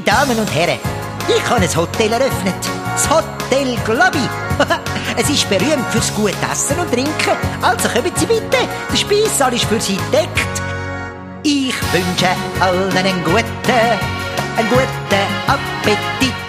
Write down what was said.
Damen und Herren, ich habe ein Hotel eröffnet. Das Hotel Globi. Es ist berühmt fürs gute Essen und Trinken. Also kommen Sie bitte. Der Speissaal ist für Sie deckt. Ich wünsche allen einen guten Appetit.